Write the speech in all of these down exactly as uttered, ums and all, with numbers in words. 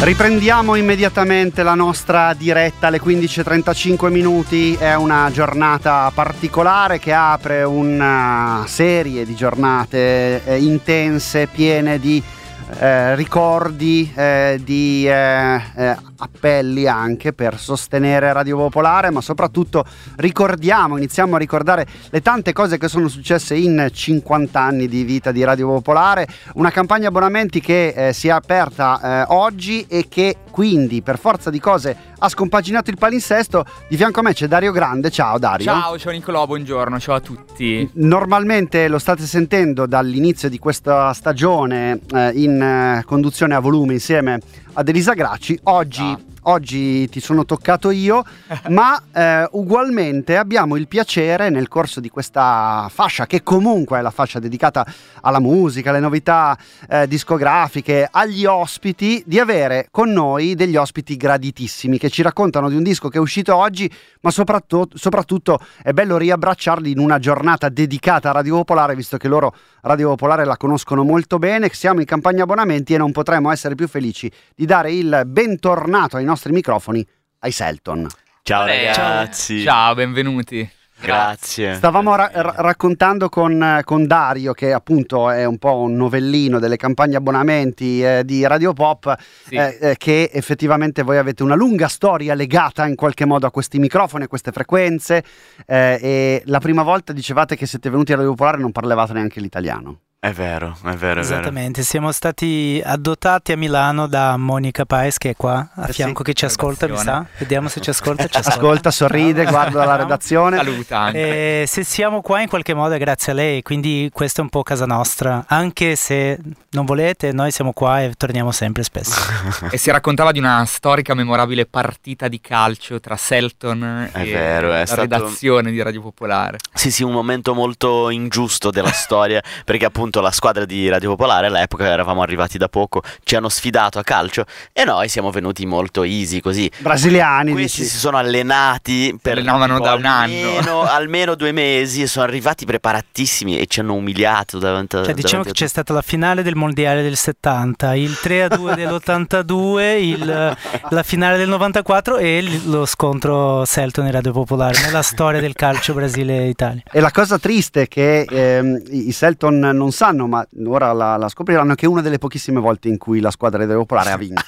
Riprendiamo immediatamente la nostra diretta alle quindici e trentacinque minuti. È una giornata particolare che apre una serie di giornate eh, intense, piene di eh, ricordi, eh, di eh, eh, appelli anche per sostenere Radio Popolare, ma soprattutto ricordiamo, iniziamo a ricordare le tante cose che sono successe in cinquanta anni di vita di Radio Popolare, una campagna abbonamenti che eh, si è aperta eh, oggi e che quindi per forza di cose ha scompaginato il palinsesto. Di fianco a me c'è Dario Grande. Ciao Dario. Ciao, ciao Nicolò, buongiorno, ciao a tutti. Normalmente lo state sentendo dall'inizio di questa stagione eh, in eh, conduzione a volume insieme ad Elisa Gracci. Oggi ah. Oggi ti sono toccato io, ma eh, ugualmente abbiamo il piacere nel corso di questa fascia, che comunque è la fascia dedicata alla musica, alle novità eh, discografiche, agli ospiti, di avere con noi degli ospiti graditissimi che ci raccontano di un disco che è uscito oggi, ma soprattutto, soprattutto è bello riabbracciarli in una giornata dedicata a Radio Popolare, visto che loro Radio Popolare la conoscono molto bene. Siamo in campagna abbonamenti e non potremmo essere più felici di dare il bentornato ai nostri microfoni ai Selton. Ciao ragazzi. Ciao, benvenuti. Grazie. Stavamo ra- ra- raccontando con, con Dario, che appunto è un po' un novellino delle campagne abbonamenti eh, di Radio Pop, sì. eh, eh, che effettivamente voi avete una lunga storia legata in qualche modo a questi microfoni, a queste frequenze, eh, e la prima volta dicevate che siete venuti a Radio Popolare e non parlavate neanche l'italiano. È vero, è vero, è Esattamente, vero. Siamo stati adottati a Milano da Monica Paes, che è qua a eh fianco, sì, che ci ascolta, mi sa. Vediamo se ci ascolta. Ci ascolta. ascolta, sorride, guarda la redazione. Saluta anche. E se siamo qua in qualche modo è grazie a lei, quindi questa è un po' casa nostra. Anche se non volete, noi siamo qua e torniamo sempre spesso. E si raccontava di una storica, memorabile partita di calcio tra Selton è e vero, è la stato... redazione di Radio Popolare. Sì, sì, un momento molto ingiusto della storia, perché appunto la squadra di Radio Popolare all'epoca, eravamo arrivati da poco, ci hanno sfidato a calcio e noi siamo venuti molto easy così. Brasiliani, questi dici. si sono allenati per allenavano tipo, da un almeno, anno almeno due mesi e sono arrivati preparatissimi e ci hanno umiliato davanti a cioè, diciamo davanti che c'è stata la finale del mondiale del settanta, il tre a due dell'ottantadue, il, la finale del novantaquattro e il, lo scontro Selton e Radio Popolare nella storia del calcio Brasile-Italia. E la cosa triste è che ehm, i Selton non sanno, ma ora la, la scopriranno, che è una delle pochissime volte in cui la squadra di Radio Popolare ha vinto.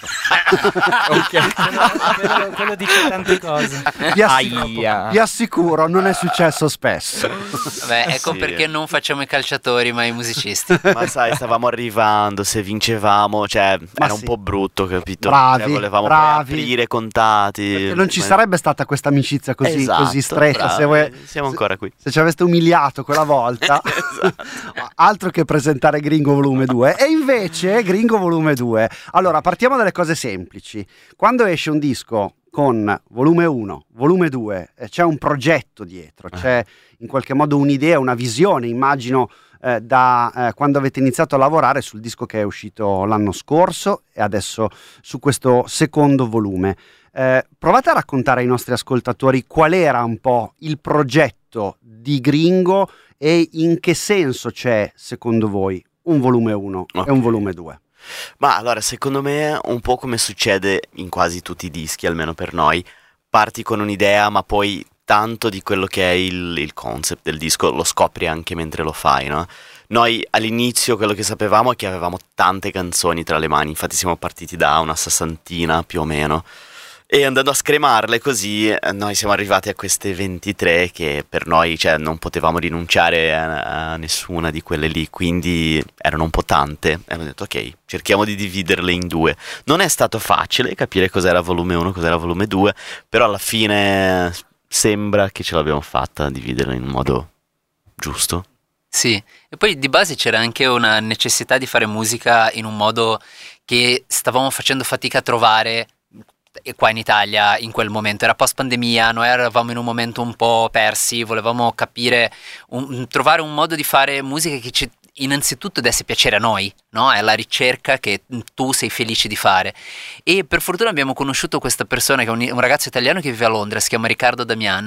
Okay. quello, quello dice tante cose. Vi assicuro, vi assicuro, non è successo spesso. Vabbè, ecco sì. Perché non facciamo i calciatori ma i musicisti. Ma sai, stavamo arrivando, se vincevamo, cioè ma era sì. un po' brutto, capito? Bravi, cioè, volevamo bravi. poi aprire contati. Perché non ci ma... sarebbe stata questa amicizia così, esatto, così stretta, bravi, se voi, siamo se, ancora qui. Se ci aveste umiliato quella volta. Esatto. Altro che presentare Gringo Volume due. E invece Gringo Volume due. Allora, partiamo dalle cose semplici. Quando esce un disco con volume uno, volume due, eh, c'è un progetto dietro, c'è in qualche modo un'idea, una visione, immagino, eh, da eh, quando avete iniziato a lavorare sul disco che è uscito l'anno scorso e adesso su questo secondo volume. Eh, provate a raccontare ai nostri ascoltatori qual era un po' il progetto di Gringo e in che senso c'è, secondo voi, un volume uno okay. e un volume due. Ma allora, secondo me, un po' come succede in quasi tutti i dischi, almeno per noi, parti con un'idea, ma poi tanto di quello che è il, il concept del disco lo scopri anche mentre lo fai, no? Noi all'inizio quello che sapevamo è che avevamo tante canzoni tra le mani, infatti siamo partiti da una sessantina più o meno. E andando a scremarle così, noi siamo arrivati a queste ventitré che per noi, cioè, non potevamo rinunciare a, a nessuna di quelle lì, quindi erano un po' tante e abbiamo detto ok, cerchiamo di dividerle in due. Non è stato facile capire cos'era volume uno, cos'era volume due, però alla fine sembra che ce l'abbiamo fatta a dividerle in modo giusto. Sì, e poi di base c'era anche una necessità di fare musica in un modo che stavamo facendo fatica a trovare qua in Italia in quel momento. Era post pandemia, noi eravamo in un momento un po' persi, volevamo capire, un, trovare un modo di fare musica che ci innanzitutto desse piacere a noi, no? È la ricerca che tu sei felice di fare. E per fortuna abbiamo conosciuto questa persona che è un, un ragazzo italiano che vive a Londra, si chiama Riccardo Damian,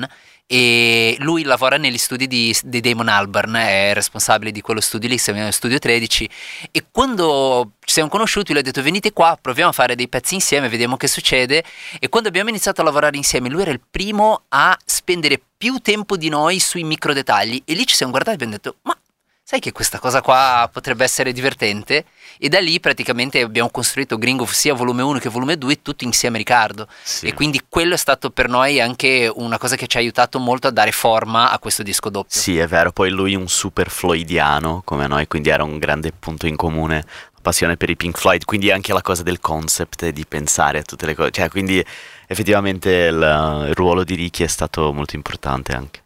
e lui lavora negli studi di, di Damon Albarn, è responsabile di quello studio lì, si chiama Studio tredici, e quando ci siamo conosciuti lui ha detto venite qua, proviamo a fare dei pezzi insieme, vediamo che succede, e quando abbiamo iniziato a lavorare insieme lui era il primo a spendere più tempo di noi sui micro dettagli, e lì ci siamo guardati e abbiamo detto ma sai che questa cosa qua potrebbe essere divertente? E da lì praticamente abbiamo costruito Gringo sia volume uno che volume due tutto insieme a Riccardo, sì. E quindi quello è stato per noi anche una cosa che ci ha aiutato molto a dare forma a questo disco doppio. Sì, è vero, poi lui un super floydiano come noi, quindi era un grande punto in comune, passione per i Pink Floyd, quindi anche la cosa del concept e di pensare a tutte le cose, cioè quindi effettivamente il, il ruolo di Ricky è stato molto importante anche.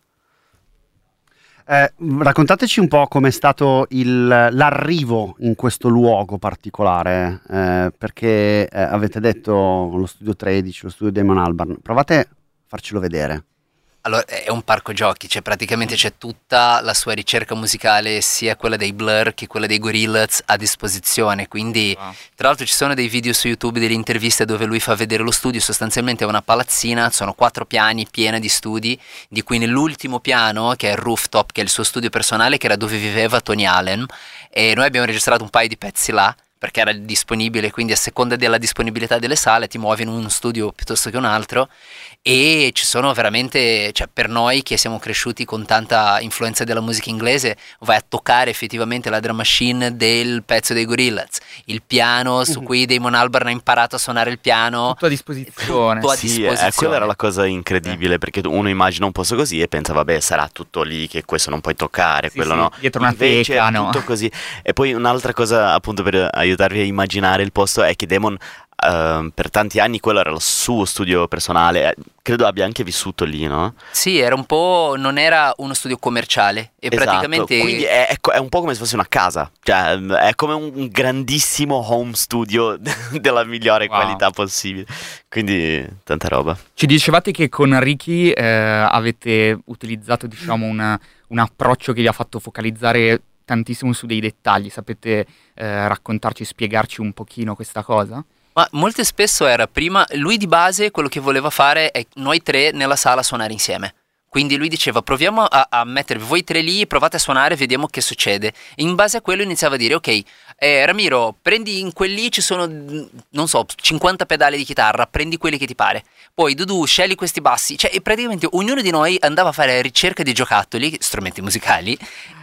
Eh, raccontateci un po' com'è stato il, l'arrivo in questo luogo particolare, eh, perché eh, avete detto lo studio tredici, lo studio Damon Albarn, provate a farcelo vedere. Allora, è un parco giochi, cioè praticamente c'è tutta la sua ricerca musicale, sia quella dei Blur che quella dei Gorillaz a disposizione, quindi wow. Tra l'altro ci sono dei video su YouTube, delle interviste dove lui fa vedere lo studio, sostanzialmente è una palazzina, sono quattro piani piena di studi, di cui nell'ultimo piano, che è il rooftop, che è il suo studio personale, che era dove viveva Tony Allen, e noi abbiamo registrato un paio di pezzi là, perché era disponibile, quindi a seconda della disponibilità delle sale ti muovi in uno studio piuttosto che un altro, e ci sono veramente, cioè per noi che siamo cresciuti con tanta influenza della musica inglese, vai a toccare effettivamente la drum machine del pezzo dei Gorillaz, il piano su cui Damon Albarn ha imparato a suonare il piano, tutto a disposizione. Tutto a sì, disposizione. Eh, quella era la cosa incredibile, perché uno immagina un posto così e pensa vabbè sarà tutto lì, che questo non puoi toccare, sì, quello sì, no, dietro una invece teca, è no? tutto così. E poi un'altra cosa appunto per aiutarvi a immaginare il posto è che Damon Uh, per tanti anni quello era il suo studio personale, credo abbia anche vissuto lì, no? Sì, era un po', non era uno studio commerciale e esatto. praticamente Quindi è, è, è un po' come se fosse una casa, cioè è come un grandissimo home studio della migliore wow. qualità possibile, quindi tanta roba. Ci dicevate che con Ricky eh, avete utilizzato diciamo una, un approccio che vi ha fatto focalizzare tantissimo su dei dettagli, sapete eh, raccontarci, spiegarci un pochino questa cosa? Ma molto spesso era prima, lui di base quello che voleva fare è noi tre nella sala suonare insieme. Quindi lui diceva proviamo a, a mettervi voi tre lì, provate a suonare, vediamo che succede. E in base a quello iniziava a dire ok, eh, Ramiro, prendi in quelli ci sono, non so, cinquanta pedali di chitarra, prendi quelli che ti pare. Poi Dudu, scegli questi bassi. Cioè praticamente ognuno di noi andava a fare ricerca di giocattoli, strumenti musicali,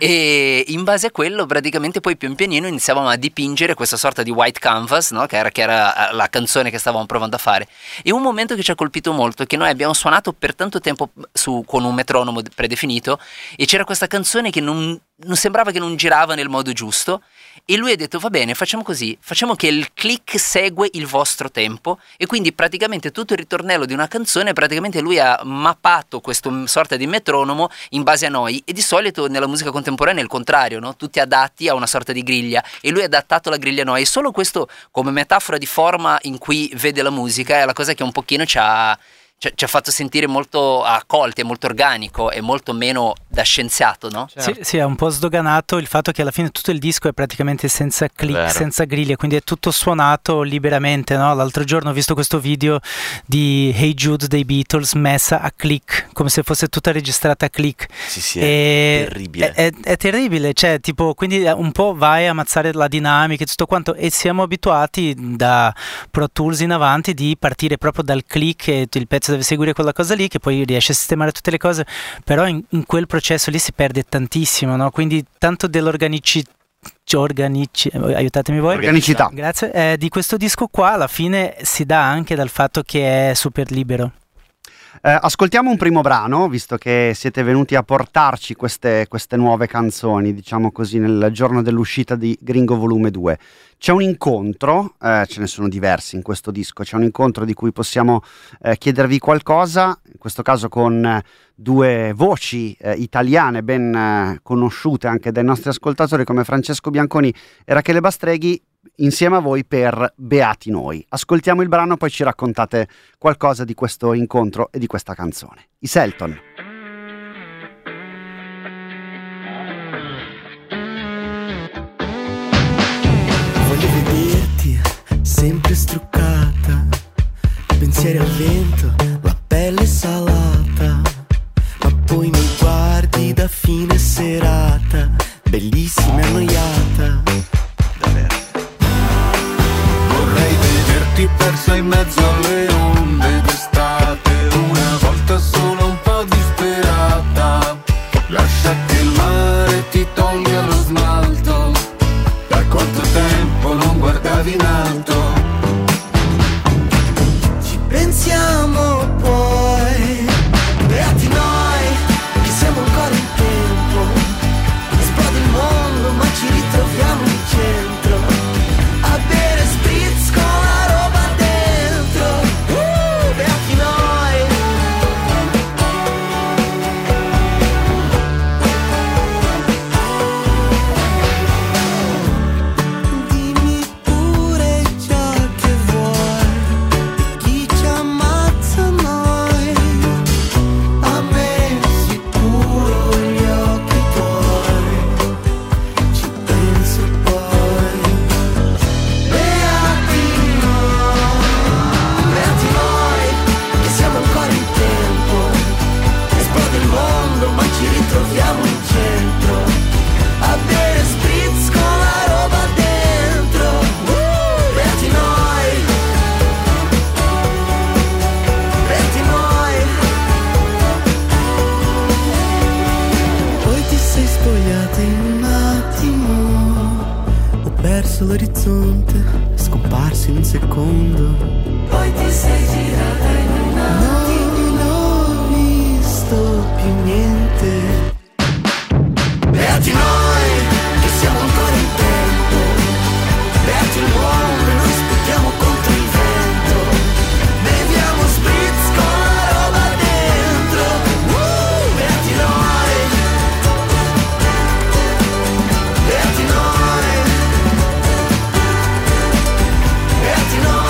e in base a quello praticamente poi pian pianino iniziavamo a dipingere questa sorta di white canvas, no? che, era, che era la canzone che stavamo provando a fare. E un momento che ci ha colpito molto è che noi abbiamo suonato per tanto tempo su con un metronomo predefinito e c'era questa canzone che non, non sembrava che non girava nel modo giusto, e lui ha detto va bene, facciamo così, facciamo che il click segue il vostro tempo, e quindi praticamente tutto il ritornello di una canzone praticamente lui ha mappato questo sorta di metronomo in base a noi, e di solito nella musica contemporanea è il contrario, no? Tutti adatti a una sorta di griglia, e lui ha adattato la griglia a noi, e solo questo come metafora di forma in cui vede la musica è la cosa che un pochino ci ha Ci, ci ha fatto sentire molto accolti, è molto organico e molto meno da scienziato, no? Certo. Sì, sì, ha un po' sdoganato il fatto che alla fine tutto il disco è praticamente senza click, Vero. senza griglie, quindi è tutto suonato liberamente, no? L'altro giorno ho visto questo video di Hey Jude dei Beatles messa a click, come se fosse tutta registrata a click. Sì, sì, è terribile. È, è, è terribile, cioè tipo, quindi un po' vai a ammazzare la dinamica e tutto quanto, e siamo abituati da Pro Tools in avanti di partire proprio dal click, e il pezzo deve seguire quella cosa lì, che poi riesce a sistemare tutte le cose, però in, in quel processo lì si perde tantissimo, no? Quindi tanto dell'organicità Organici, aiutatemi voi. Organicità. Grazie. Eh, di questo disco qua alla fine si dà anche dal fatto che è super libero. Eh, ascoltiamo un primo brano, visto che siete venuti a portarci queste, queste nuove canzoni, diciamo così, nel giorno dell'uscita di Gringo Volume due. C'è un incontro, eh, ce ne sono diversi in questo disco, c'è un incontro di cui possiamo eh, chiedervi qualcosa, in questo caso con eh, due voci eh, italiane ben eh, conosciute anche dai nostri ascoltatori come Francesco Bianconi e Rachele Bastreghi, insieme a voi per Beati Noi. Ascoltiamo il brano, poi ci raccontate qualcosa di questo incontro e di questa canzone. I Selton. Voglio vederti sempre struccata, pensieri al vento, la pelle salata, ma bellissima e annoiata. Davvero. Vorrei vederti persa in mezzo alle onde d'estate, una volta solo un po' disperata. Lascia che il mare ti tolga lo smalto, da quanto tempo non guardavi in alto. Ci pensiamo poi, beati noi che siamo ancora in tempo. Esplode il mondo ma ci ritroviamo in centro, a bere spritz con la roba dentro. uh, Beati noi. Dimmi pure ciò che vuoi, chi ci ammazza noi. A me sicuro gli occhi tuoi, ci penso poi. Beati noi, beati noi, che siamo ancora in tempo. Esplode il mondo ma ci ritroviamo in centro, a bere spritz con la roba dentro. uh, Beati noi, beati noi. Poi ti sei spogliata in un attimo, ho perso l'orizzonte, scomparsi in un secondo. Poi ti sei girata in un attimo, non ho visto più niente. Beati noi, che siamo ancora in tempo. Beati il mondo e noi sputiamo contro il vento. Beviamo spritz con la roba dentro. uh, Beati noi, beati noi, beati noi.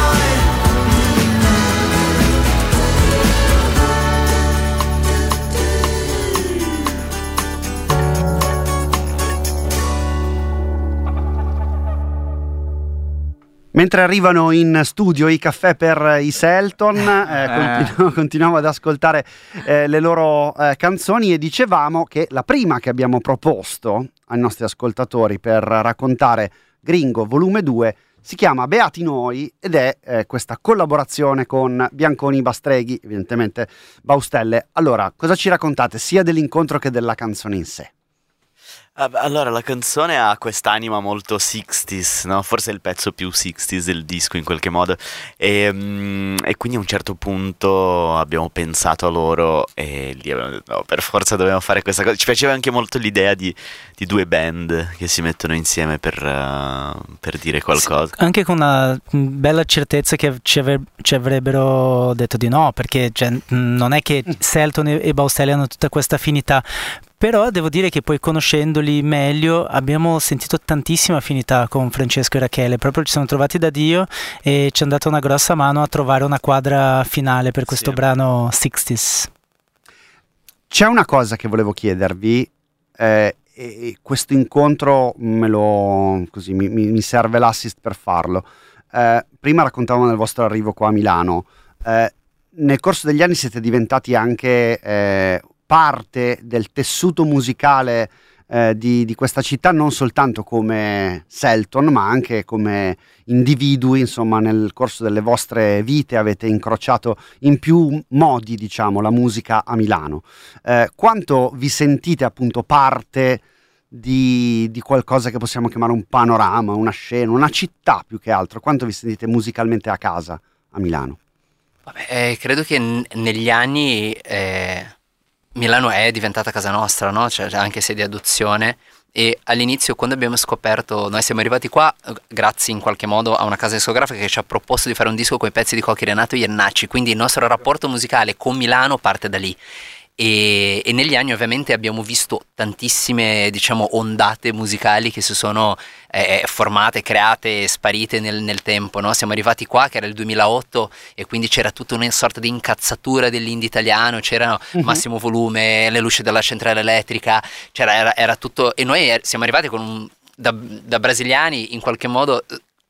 Mentre arrivano in studio i caffè per i Selton, eh, continuo, continuiamo ad ascoltare eh, le loro eh, canzoni e dicevamo che la prima che abbiamo proposto ai nostri ascoltatori per raccontare Gringo volume due si chiama Beati Noi ed è eh, questa collaborazione con Bianconi Bastreghi, evidentemente Baustelle. Allora, cosa ci raccontate sia dell'incontro che della canzone in sé? Allora, la canzone ha quest'anima molto sixties, no? Forse è il pezzo più sixties del disco in qualche modo. E, mm, e quindi a un certo punto abbiamo pensato a loro e lì abbiamo detto no, per forza dobbiamo fare questa cosa. Ci piaceva anche molto l'idea di, di due band che si mettono insieme per, uh, per dire qualcosa. Sì, anche con una bella certezza che ci, avre- ci avrebbero detto di no, perché cioè, non è che Selton e, e Baustelli hanno tutta questa affinità. Però devo dire che poi conoscendoli meglio abbiamo sentito tantissima affinità con Francesco e Rachele, proprio ci siamo trovati da Dio e ci hanno dato una grossa mano a trovare una quadra finale per questo Sì. brano sixties. C'è una cosa che volevo chiedervi, eh, e questo incontro me lo, così, mi, mi serve l'assist per farlo. Eh, prima raccontavamo del vostro arrivo qua a Milano, eh, nel corso degli anni siete diventati anche eh, parte del tessuto musicale eh, di, di questa città, non soltanto come Selton ma anche come individui, insomma nel corso delle vostre vite avete incrociato in più modi, diciamo, la musica a Milano. Eh, quanto vi sentite appunto parte di, di qualcosa che possiamo chiamare un panorama, una scena, una città più che altro? Quanto vi sentite musicalmente a casa a Milano? Vabbè, eh, credo che n- negli anni eh, Milano è diventata casa nostra, no? Cioè, anche se di adozione. E all'inizio, quando abbiamo scoperto, noi siamo arrivati qua eh, grazie in qualche modo a una casa discografica che ci ha proposto di fare un disco con i pezzi di Cocchi Renato e Iannacci, quindi il nostro rapporto musicale con Milano parte da lì. E, e negli anni ovviamente abbiamo visto tantissime, diciamo, ondate musicali che si sono eh, formate, create e sparite nel, nel tempo, no? Siamo arrivati qua che era il duemilaotto e quindi c'era tutta una sorta di incazzatura dell'indie italiano, c'era uh-huh. Massimo Volume, le luci della centrale elettrica, c'era, era, era tutto, e noi siamo arrivati con un, da, da brasiliani in qualche modo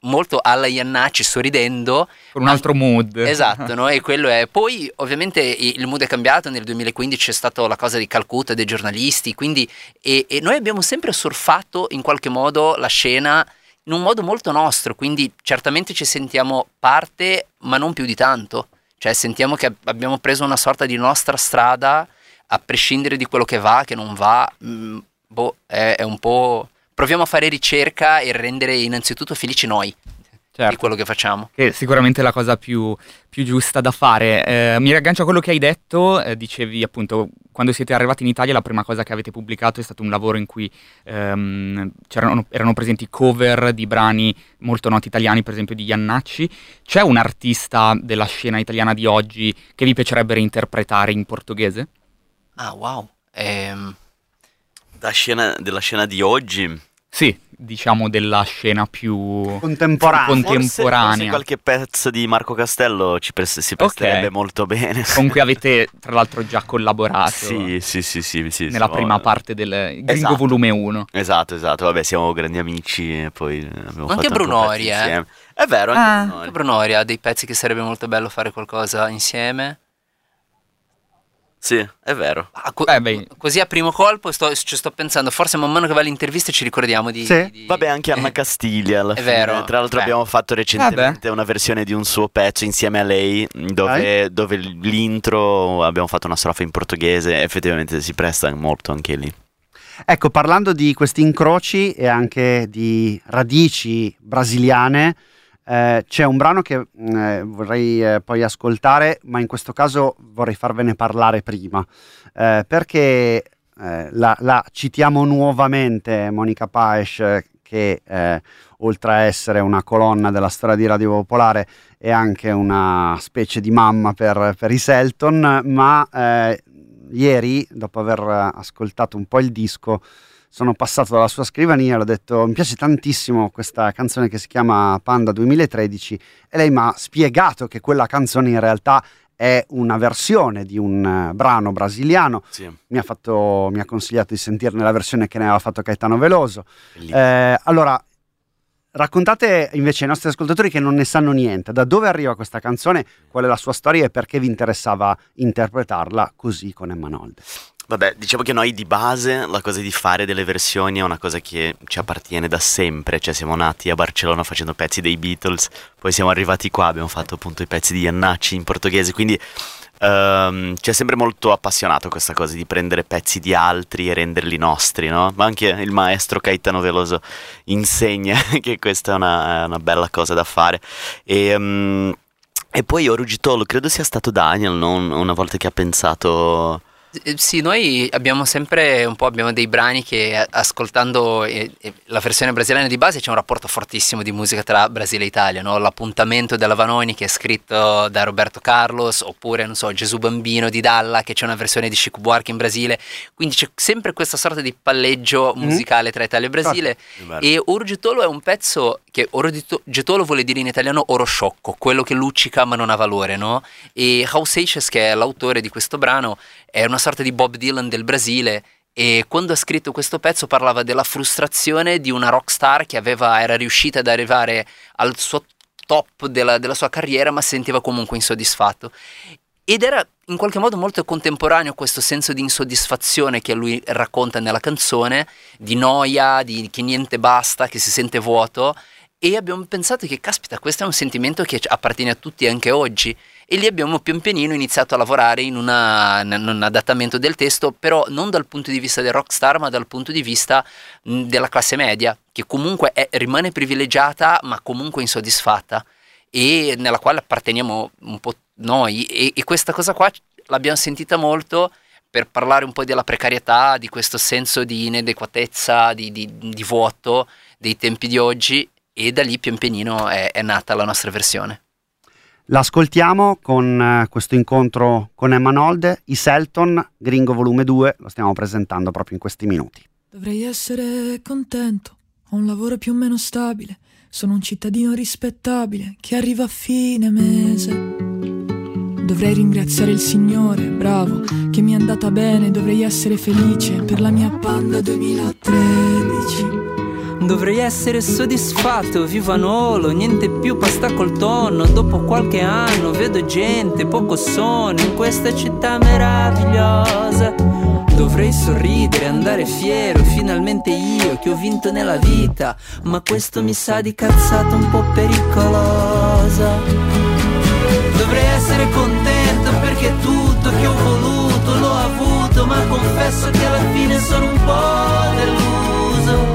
molto alla Iannacci, sorridendo. Con un altro mood. Esatto, no? E quello è. Poi ovviamente il mood è cambiato, nel duemilaquindici c'è stata la cosa di Calcutta, dei giornalisti, quindi e, e noi abbiamo sempre surfato in qualche modo la scena in un modo molto nostro, quindi certamente ci sentiamo parte, ma non più di tanto. Cioè sentiamo che abbiamo preso una sorta di nostra strada, a prescindere di quello che va, che non va, mh, boh, è, è un po'... Proviamo a fare ricerca e rendere innanzitutto felici noi, certo, di quello che facciamo. Che sicuramente è la cosa più, più giusta da fare. Eh, mi riaggancio a quello che hai detto, eh, dicevi appunto, quando siete arrivati in Italia la prima cosa che avete pubblicato è stato un lavoro in cui ehm, c'erano, erano presenti cover di brani molto noti italiani, per esempio di Iannacci. C'è un artista della scena italiana di oggi che vi piacerebbe reinterpretare in portoghese? Ah, wow. Ehm... Da scena, della scena di oggi? Sì, diciamo della scena più contemporanea. contemporanea. Forse, forse qualche pezzo di Marco Castello ci pres- si presterebbe okay. molto bene. Con cui avete tra l'altro già collaborato. Sì, sì, sì, sì, sì nella siamo... prima parte del Gringo esatto. volume uno. Esatto, esatto. Vabbè, siamo grandi amici e poi abbiamo anche fatto Brunori, eh. insieme. È vero, anche ah, Brunori. Anche Brunori ha dei pezzi che sarebbe molto bello fare qualcosa insieme. Sì, è vero. Ah, co- eh così a primo colpo sto, ci sto pensando, forse man mano che va l'intervista ci ricordiamo di... Sì. di... Vabbè, anche Anna Castiglia alla è fine. vero. Tra l'altro Beh. abbiamo fatto recentemente Vabbè. una versione di un suo pezzo insieme a lei dove, dove l'intro abbiamo fatto una strofa in portoghese, effettivamente si presta molto anche lì. Ecco, parlando di questi incroci e anche di radici brasiliane, Eh, c'è un brano che eh, vorrei eh, poi ascoltare, ma in questo caso vorrei farvene parlare prima, eh, perché eh, la, la citiamo nuovamente, Monica Paes, che eh, oltre a essere una colonna della storia di Radio Popolare è anche una specie di mamma per, per i Selton, ma eh, ieri, dopo aver ascoltato un po' il disco, sono passato dalla sua scrivania e l'ho detto: mi piace tantissimo questa canzone che si chiama Panda duemilatredici, e lei mi ha spiegato che quella canzone in realtà è una versione di un uh, brano brasiliano. Sì. Mi ha fatto, mi ha consigliato di sentirne la versione che ne aveva fatto Caetano Veloso. Eh, allora, raccontate invece ai nostri ascoltatori che non ne sanno niente, da dove arriva questa canzone, qual è la sua storia e perché vi interessava interpretarla così con Emma Nolde. Vabbè, diciamo che noi di base la cosa di fare delle versioni è una cosa che ci appartiene da sempre, cioè siamo nati a Barcellona facendo pezzi dei Beatles, poi siamo arrivati qua, abbiamo fatto appunto i pezzi di Iannacci in portoghese, quindi um, ci è sempre molto appassionato questa cosa di prendere pezzi di altri e renderli nostri, no? Ma anche il maestro Caetano Veloso insegna che questa è una, è una bella cosa da fare. E... Um, e poi Orugitolo, credo sia stato Daniel, no? Una volta che ha pensato... Sì, noi abbiamo sempre un po' abbiamo dei brani che ascoltando eh, la versione brasiliana di base c'è un rapporto fortissimo di musica tra Brasile e Italia, no? L'appuntamento della Vanoni che è scritto da Roberto Carlos, oppure non so Gesù Bambino di Dalla che c'è una versione di Chico Buarque in Brasile, quindi c'è sempre questa sorta di palleggio musicale mm-hmm. tra Italia e Brasile. Ah, e Orugitolo è un pezzo che Orugitolo vuole dire in italiano oro sciocco, quello che luccica ma non ha valore, no? E Raul Seixas, che è l'autore di questo brano, è una sorta di Bob Dylan del Brasile, e quando ha scritto questo pezzo parlava della frustrazione di una rockstar che aveva, era riuscita ad arrivare al suo top della, della sua carriera ma si sentiva comunque insoddisfatto, ed era in qualche modo molto contemporaneo questo senso di insoddisfazione che lui racconta nella canzone, di noia, di che niente basta, che si sente vuoto, e abbiamo pensato che caspita, questo è un sentimento che appartiene a tutti anche oggi, e lì abbiamo pian pianino iniziato a lavorare in, una, in un adattamento del testo, però non dal punto di vista del rockstar ma dal punto di vista mh, della classe media, che comunque è, rimane privilegiata ma comunque insoddisfatta, e nella quale apparteniamo un po' noi, e, e questa cosa qua l'abbiamo sentita molto per parlare un po' della precarietà, di questo senso di inadeguatezza, di, di, di vuoto dei tempi di oggi, e da lì pian pianino è, è nata la nostra versione. L'ascoltiamo con uh, questo incontro con Emma Nolde, i Selton, Gringo volume due, lo stiamo presentando proprio in questi minuti. Dovrei essere contento, ho un lavoro più o meno stabile, sono un cittadino rispettabile che arriva a fine mese. Dovrei ringraziare il Signore, bravo, che mi è andata bene, dovrei essere felice per la mia Panda duemilatredici. Dovrei essere soddisfatto, vivo a Nolo, niente più pasta col tonno. Dopo qualche anno vedo gente, poco sonno in questa città meravigliosa. Dovrei sorridere, andare fiero, finalmente io che ho vinto nella vita. Ma questo mi sa di cazzata un po' pericolosa. Dovrei essere contento perché tutto che ho voluto l'ho avuto, ma confesso che alla fine sono un po' deluso.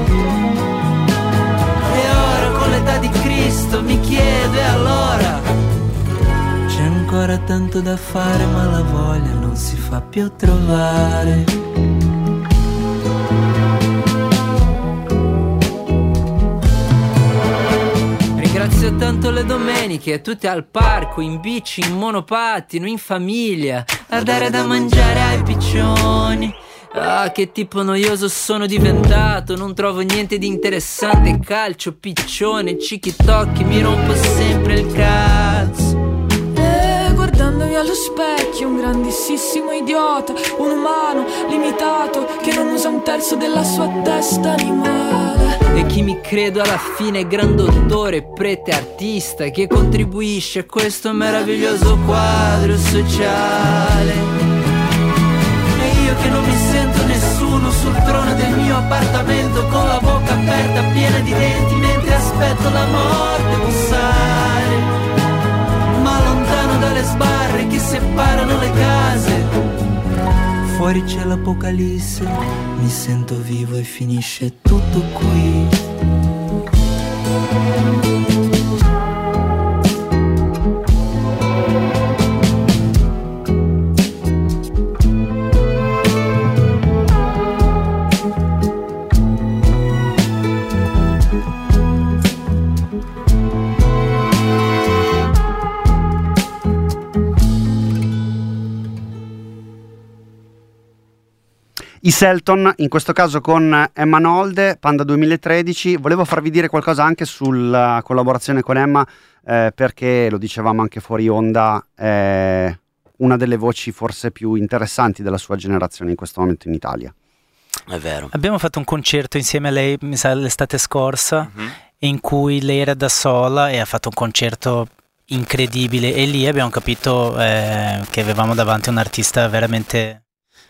E ora con l'età di Cristo mi chiedo, e allora? C'è ancora tanto da fare, ma la voglia non si fa più trovare. Ringrazio tanto le domeniche, tutte al parco, in bici, in monopattino, in famiglia, a dare da mangiare ai piccioni. Ah, che tipo noioso sono diventato, non trovo niente di interessante. Calcio, piccione, cicchi-tocchi, mi rompo sempre il cazzo. E guardandomi allo specchio, un grandissimo idiota, un umano limitato che non usa un terzo della sua testa animale. E chi mi credo alla fine è gran dottore, prete, artista, che contribuisce a questo meraviglioso quadro sociale. Io che non mi sento nessuno sul trono del mio appartamento, con la bocca aperta piena di denti mentre aspetto la morte bussare. Ma lontano dalle sbarre che separano le case, fuori c'è l'apocalisse, mi sento vivo e finisce tutto qui. I Selton, in questo caso con Emma Nolde, Panda duemilatredici. Volevo farvi dire qualcosa anche sulla collaborazione con Emma, eh, perché lo dicevamo anche fuori onda, è una delle voci forse più interessanti della sua generazione in questo momento in Italia. È vero. Abbiamo fatto un concerto insieme a lei, mi sa, l'estate scorsa, mm-hmm. in cui lei era da sola e ha fatto un concerto incredibile, e lì abbiamo capito eh, che avevamo davanti un artista veramente...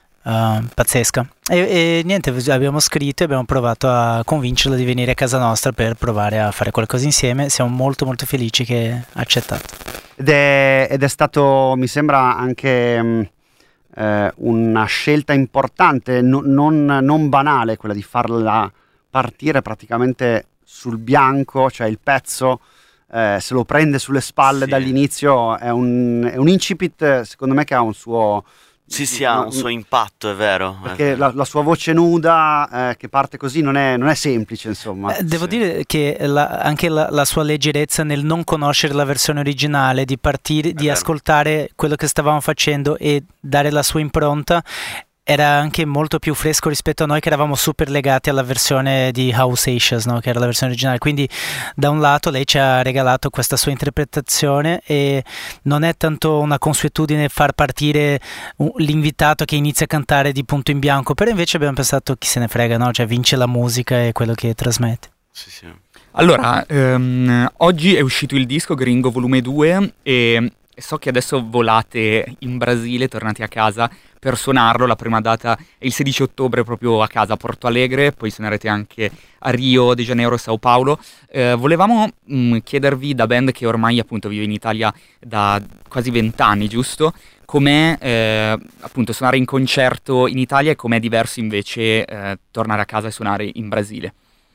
Uh, pazzesca e, e niente, abbiamo scritto e abbiamo provato a convincerla di venire a casa nostra per provare a fare qualcosa insieme. Siamo molto molto felici che ha accettato ed è, ed è stato, mi sembra, anche mh, eh, una scelta importante, no, non, non banale, quella di farla partire praticamente sul bianco, cioè il pezzo eh, se lo prende sulle spalle, sì. Dall'inizio è un, è un incipit secondo me che ha un suo... Sì, sì, ha un suo impatto, è vero. Perché la, la sua voce nuda, eh, che parte così, non è, non è semplice, insomma. Eh, devo sì. dire che la, anche la, la sua leggerezza nel non conoscere la versione originale, di partire, è di vero. Ascoltare quello che stavamo facendo e dare la sua impronta, era anche molto più fresco rispetto a noi che eravamo super legati alla versione di House Ashes, no? Che era la versione originale. Quindi da un lato lei ci ha regalato questa sua interpretazione e non è tanto una consuetudine far partire un, l'invitato che inizia a cantare di punto in bianco, però invece abbiamo pensato chi se ne frega, no? Cioè vince la musica e quello che trasmette. Sì, sì. Allora, ehm, oggi è uscito il disco Gringo volume due e so che adesso volate in Brasile, tornati a casa per suonarlo. La prima data è il sedici ottobre proprio a casa a Porto Alegre, poi suonerete anche a Rio de Janeiro e Sao Paulo. Eh, volevamo mh, chiedervi, da band che ormai appunto vive in Italia da quasi vent'anni, giusto? Com'è eh, appunto suonare in concerto in Italia e com'è diverso invece eh, tornare a casa e suonare in Brasile?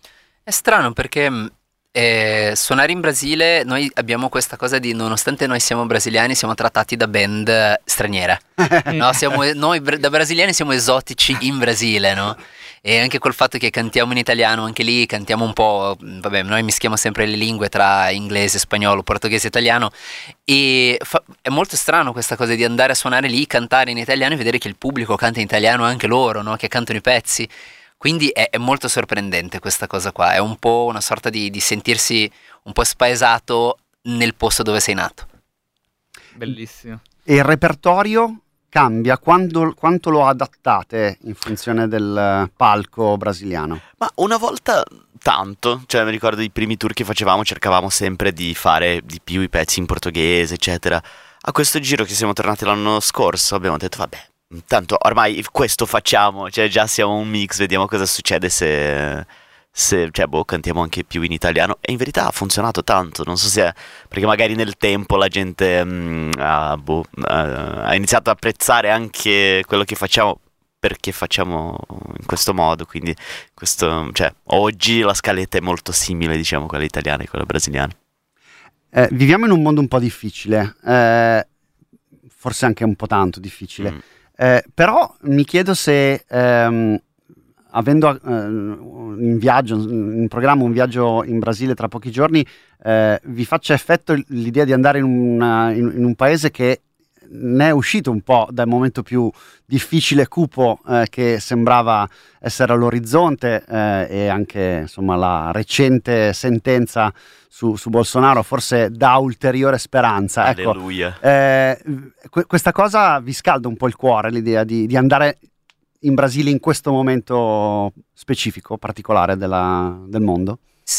È strano perché eh, suonare in Brasile, noi abbiamo questa cosa di, nonostante noi siamo brasiliani, siamo trattati da band straniere. No, siamo, noi da brasiliani siamo esotici in Brasile, no? E anche col fatto che cantiamo in italiano, anche lì cantiamo un po', vabbè, noi mischiamo sempre le lingue tra inglese, spagnolo, portoghese, italiano, e fa, è molto strano questa cosa di andare a suonare lì, cantare in italiano e vedere che il pubblico canta in italiano anche loro, no? Che cantano i pezzi. Quindi è, è molto sorprendente questa cosa qua, è un po' una sorta di, di sentirsi un po' spaesato nel posto dove sei nato. Bellissimo. E il repertorio cambia? Quando, quanto lo adattate in funzione del palco brasiliano? Ma una volta tanto, cioè mi ricordo i primi tour che facevamo, cercavamo sempre di fare di più i pezzi in portoghese, eccetera. A questo giro che siamo tornati l'anno scorso abbiamo detto vabbè, tanto ormai questo facciamo, cioè già siamo un mix, vediamo cosa succede se, se cioè boh, cantiamo anche più in italiano. E in verità ha funzionato tanto, non so se è, perché magari nel tempo la gente mh, ha, boh, ha, ha iniziato a apprezzare anche quello che facciamo, perché facciamo in questo modo, quindi questo, cioè, oggi la scaletta è molto simile, diciamo, quella italiana e quella brasiliana. Eh, viviamo in un mondo un po' difficile, eh, forse anche un po' tanto difficile, mm. eh, però mi chiedo se ehm, avendo eh, in viaggio, in programma un viaggio in Brasile tra pochi giorni, eh, vi faccia effetto l'idea di andare in, una, in, in un paese che ne è uscito un po' dal momento più difficile e cupo eh, che sembrava essere all'orizzonte, eh, e anche insomma la recente sentenza su, su Bolsonaro forse dà ulteriore speranza. Alleluia. Ecco, eh, que- questa cosa vi scalda un po' il cuore, l'idea di, di andare in Brasile in questo momento specifico, particolare della, del mondo?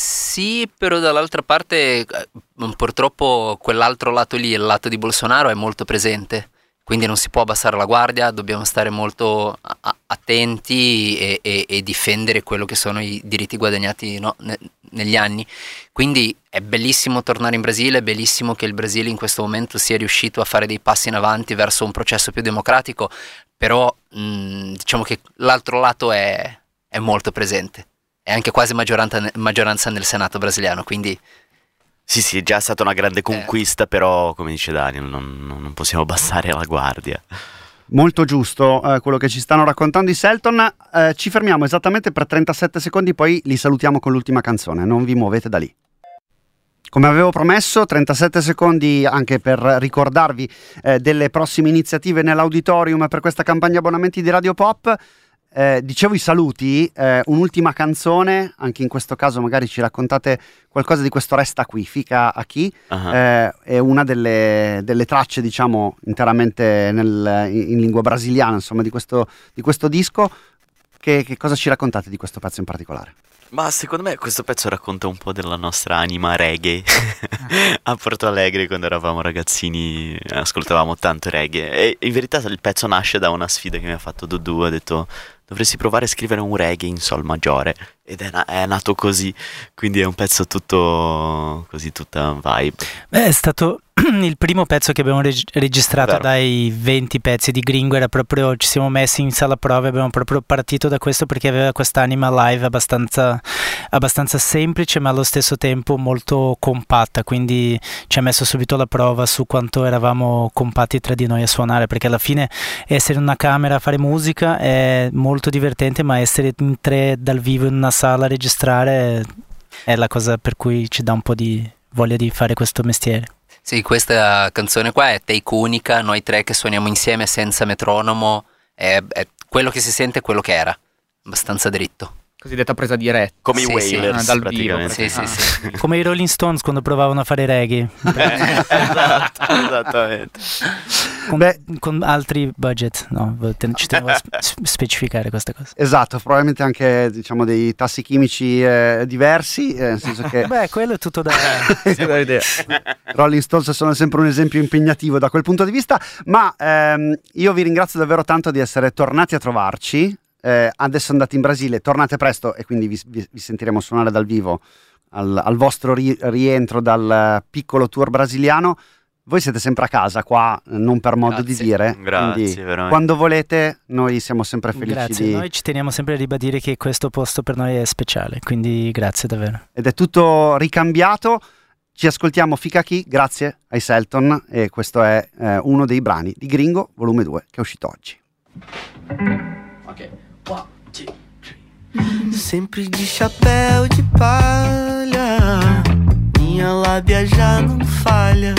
Sì, però dall'altra parte purtroppo quell'altro lato lì, il lato di Bolsonaro, è molto presente, quindi non si può abbassare la guardia, dobbiamo stare molto a- attenti e-, e-, e difendere quello che sono i diritti guadagnati, no, ne- negli anni. Quindi è bellissimo tornare in Brasile, è bellissimo che il Brasile in questo momento sia riuscito a fare dei passi in avanti verso un processo più democratico, però mh, diciamo che l'altro lato è, è molto presente. È anche quasi maggioranza, maggioranza nel Senato brasiliano, quindi... Sì, sì, è già stata una grande conquista, eh. però, come dice Daniel, non, non possiamo abbassare la guardia. Molto giusto eh, quello che ci stanno raccontando i Selton. Eh, ci fermiamo esattamente per trentasette secondi, poi li salutiamo con l'ultima canzone. Non vi muovete da lì. Come avevo promesso, trentasette secondi anche per ricordarvi eh, delle prossime iniziative nell'auditorium per questa campagna abbonamenti di Radio Pop. Eh, dicevo i saluti, eh, un'ultima canzone, anche in questo caso magari ci raccontate qualcosa di questo Resta Qui, Fica a chi, uh-huh. eh, è una delle, delle tracce diciamo interamente nel, in, in lingua brasiliana insomma di questo, di questo disco. Che, che cosa ci raccontate di questo pezzo in particolare? Ma secondo me questo pezzo racconta un po' della nostra anima reggae. A Porto Alegre quando eravamo ragazzini ascoltavamo tanto reggae e in verità il pezzo nasce da una sfida che mi ha fatto Dudu. Ha detto dovresti provare a scrivere un reggae in sol maggiore ed è, na- è nato così, quindi è un pezzo tutto così, tutta vibe. Beh, è stato il primo pezzo che abbiamo reg- registrato. Vero. Dai venti pezzi di Gringo, era proprio, ci siamo messi in sala prove, abbiamo proprio partito da questo perché aveva quest'anima live abbastanza, abbastanza semplice ma allo stesso tempo molto compatta, quindi ci ha messo subito alla prova su quanto eravamo compatti tra di noi a suonare, perché alla fine essere in una camera a fare musica è molto divertente, ma essere in tre dal vivo in una sala a registrare è la cosa per cui ci dà un po' di voglia di fare questo mestiere. Sì, questa canzone qua è take unica, noi tre che suoniamo insieme senza metronomo, è, è quello che si sente, quello che era, abbastanza dritto. Cosiddetta presa diretta. Come sì, i Wailers, sì, dal vivo. Sì, sì, sì. Come i Rolling Stones quando provavano a fare reggae. eh, esatto, esattamente. Con, Beh, con altri budget, no, ci tenevo a spe- specificare questa cosa. Esatto, probabilmente anche diciamo dei tassi chimici eh, diversi, eh, nel senso che... Beh, quello è tutto da... idea. Rolling Stones sono sempre un esempio impegnativo da quel punto di vista, ma ehm, io vi ringrazio davvero tanto di essere tornati a trovarci. Eh, adesso andate in Brasile, tornate presto e quindi vi, vi, vi sentiremo suonare dal vivo al, al vostro ri, rientro dal piccolo tour brasiliano. Voi siete sempre a casa qua, non per modo Grazie. di dire. Grazie, quindi, veramente. quando volete, noi siamo sempre felici. Grazie, di... noi ci teniamo sempre a ribadire che questo posto per noi è speciale, quindi grazie davvero. Ed è tutto ricambiato. Ci ascoltiamo Fica Chi, grazie ai Selton, e questo è eh, uno dei brani di Gringo, volume due, che è uscito oggi. Ok. One, two, three. Sempre de chapéu de palha, minha lábia já não falha.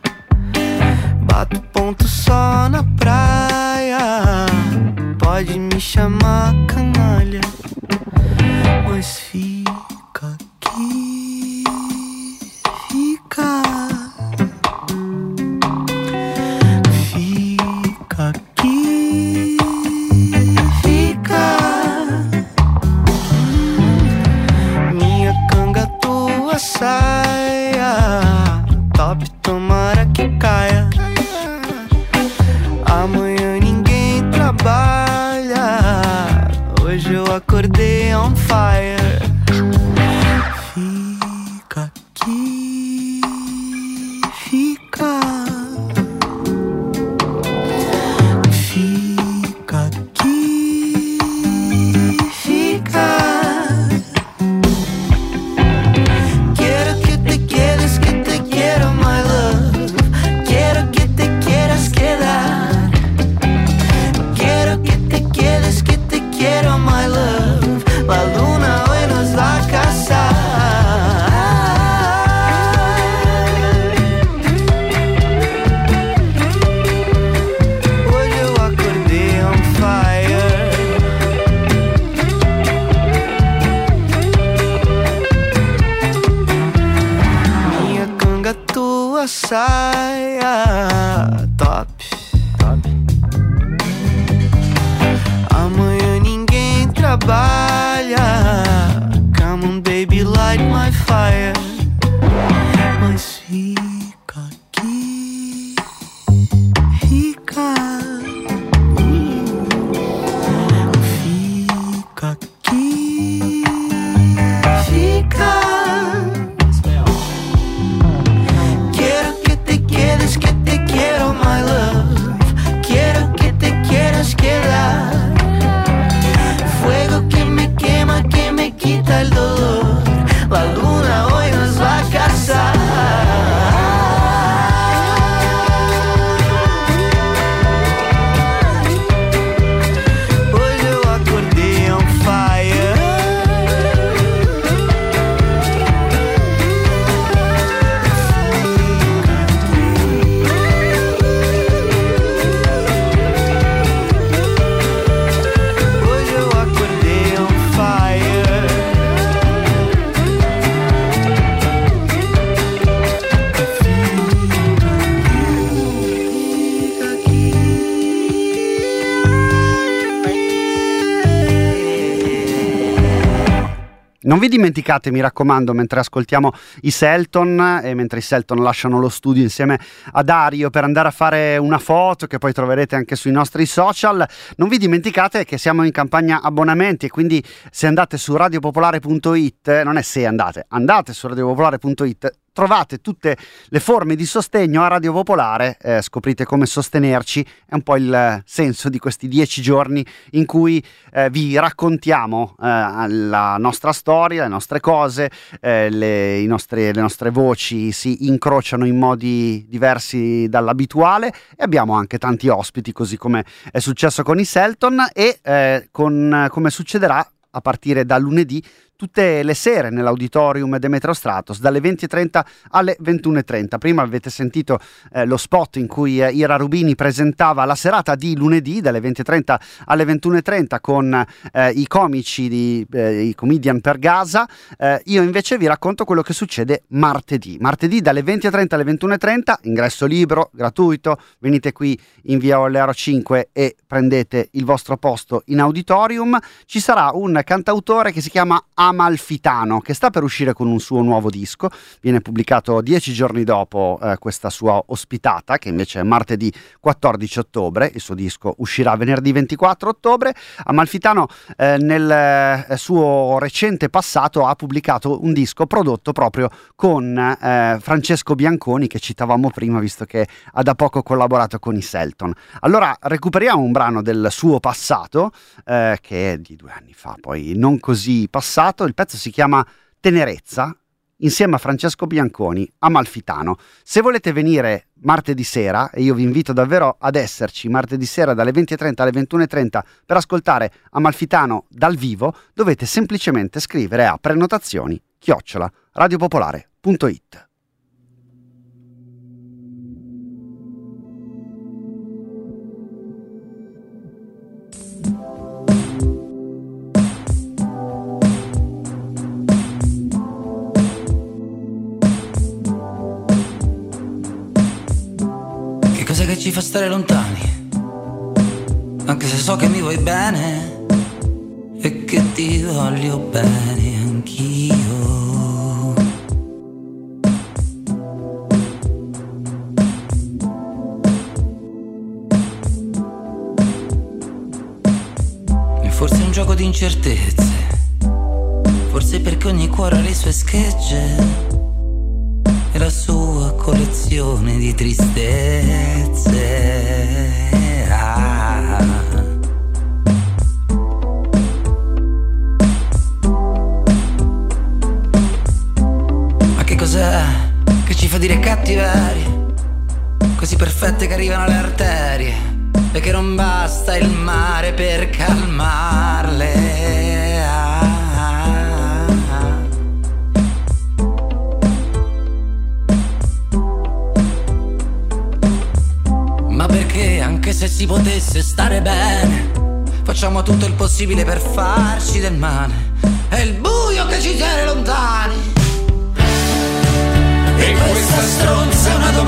Bato ponto só na praia, pode me chamar canalha, mas fica aqui, fica, fica aqui. saia. Top, top. Amanhã ninguém trabalha. Come on baby, light my fire. Mas fica aqui, fica, fica aqui, fica. Quiero que te quedes, que te quiero, my love. Quiero que te quieras quedar. Fuego que me quema, que me quita el dolor. La luna hoy nos va a casar. Hoje eu acordei on fire. Hoje eu acordei on fire. Non vi dimenticate, mi raccomando, mentre ascoltiamo i Selton e mentre i Selton lasciano lo studio insieme a Dario per andare a fare una foto che poi troverete anche sui nostri social, non vi dimenticate che siamo in campagna abbonamenti e quindi se andate su radiopopolare punto it, non è se andate, andate su radiopopolare punto it, trovate tutte le forme di sostegno a Radio Popolare, eh, scoprite come sostenerci, è un po' il senso di questi dieci giorni in cui eh, vi raccontiamo eh, la nostra storia, le nostre cose, eh, le, i nostri, le nostre voci si incrociano in modi diversi dall'abituale e abbiamo anche tanti ospiti, così come è successo con i Selton e eh, con, come succederà a partire da lunedì tutte le sere nell'auditorium Demetrio Stratos dalle venti e trenta alle ventuno e trenta. Prima avete sentito eh, lo spot in cui eh, Ira Rubini presentava la serata di lunedì dalle venti e trenta alle ventuno e trenta con eh, i comici di eh, i comedian per Gaza. Eh, io invece vi racconto quello che succede martedì. Martedì dalle venti e trenta alle ventuno e trenta, ingresso libero, gratuito, venite qui in via Olearo cinque e prendete il vostro posto in auditorium. Ci sarà un cantautore che si chiama Amalfitano, che sta per uscire con un suo nuovo disco, viene pubblicato dieci giorni dopo eh, questa sua ospitata, che invece è martedì quattordici ottobre, il suo disco uscirà venerdì ventiquattro ottobre. Amalfitano eh, nel eh, suo recente passato ha pubblicato un disco prodotto proprio con eh, Francesco Bianconi, che citavamo prima, visto che ha da poco collaborato con i Selton. Allora recuperiamo un brano del suo passato, eh, che è di due anni fa, poi non così passato. Il pezzo si chiama Tenerezza, insieme a Francesco Bianconi, Amalfitano. Se volete venire martedì sera, e io vi invito davvero ad esserci martedì sera dalle venti e trenta alle ventuno e trenta per ascoltare Amalfitano dal vivo, dovete semplicemente scrivere a prenotazioni chiocciola radiopopolare punto it. Cos'è che ci fa stare lontani? Anche se so che mi vuoi bene e che ti voglio bene anch'io. E forse è un gioco di incertezze, forse perché ogni cuore ha le sue schegge e la sua collezione di tristezze. Ah. Ma che cos'è che ci fa dire cattiverie, così perfette che arrivano alle arterie e che non basta il mare per calmarle? Ah. Perché anche se si potesse stare bene, facciamo tutto il possibile per farci del male. È il buio che ci tiene lontani. E questa stronza è una domanda